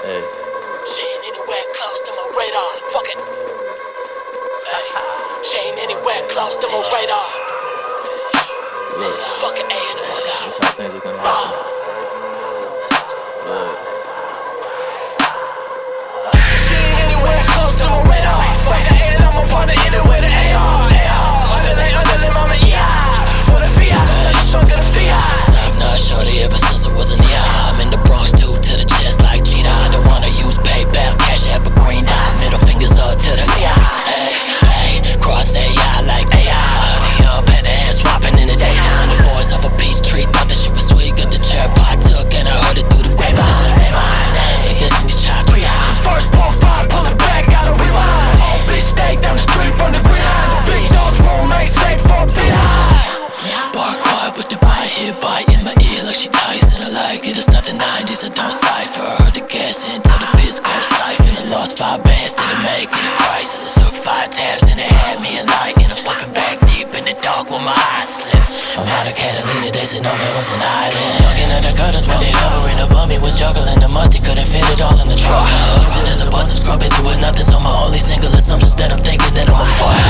Hey. She ain't anywhere close to my radar. Fuck it. Hey. She ain't anywhere close to my radar. Look. Fuck it, A&E. That's how things are gonna happen. Look. She ain't anywhere close to my radar. Fuck the A and I'm a partner in it with the AR. Underlay, mama, for the Fiat, stuck the trunk of the Fiat. Suck nut shorty ever since I was in the eye. I'm in the Bronx too, to the chest like Gina. I don't wanna use PayPal, cash app, a green dot. Middle fingers up to the Fiat. Hey, cross AI like AI. Honey up, hand to hand swapping in the daytime. The boys off a peach tree thought that shit was sweet. Got the chair pot took and I heard it through the grapevine. Say my name, like this in these child pre-high. First ball five, pull it back, gotta rewind. Old bitch stay down the street from the gridiron. The big dogs won't make safe for a bar quiet, but the bite hit bite in my ear like she Tyson. I like it, it's not the 90s, I don't cipher. Heard the gas until the piss go siphon. I lost 5 bands, didn't make it a crisis. I took 5 tabs and it had me enlightened. I'm slipping back deep in the dark with my eyes slit. I'm out of Catalina, they said no man was an island. Looking at the curtains when they hovering above me. Was juggling the musty, couldn't fit it all in the truck. Husband is a buster, scrubbing through it, nothing. So my only single assumption's that I'm thinking that I'm a fuck.